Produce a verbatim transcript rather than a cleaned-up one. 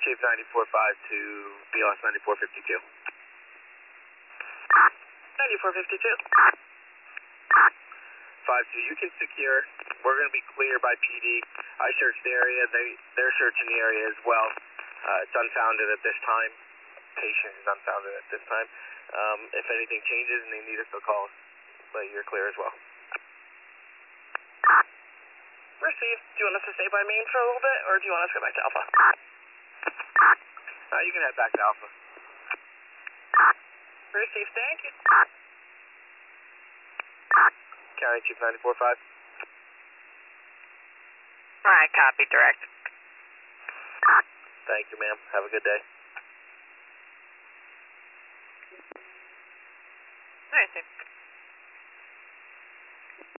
Chief ninety-four five to B L S ninety-four fifty-two. ninety-four fifty-two. five two, you can secure. We're going to be clear by P D. I searched the area. They, they're searching the area as well. Uh, it's unfounded at this time. Patient is unfounded at this time. Um, if anything changes and they need us, they'll call us. But you're clear as well. Received. Do you want us to stay by main for a little bit, or do you want us to go back to Alpha? Uh, you can head back to Alpha. Received. Thank you. County Chief ninety-four five. Alright, copy, direct. Thank you, ma'am. Have a good day. Alright, sir.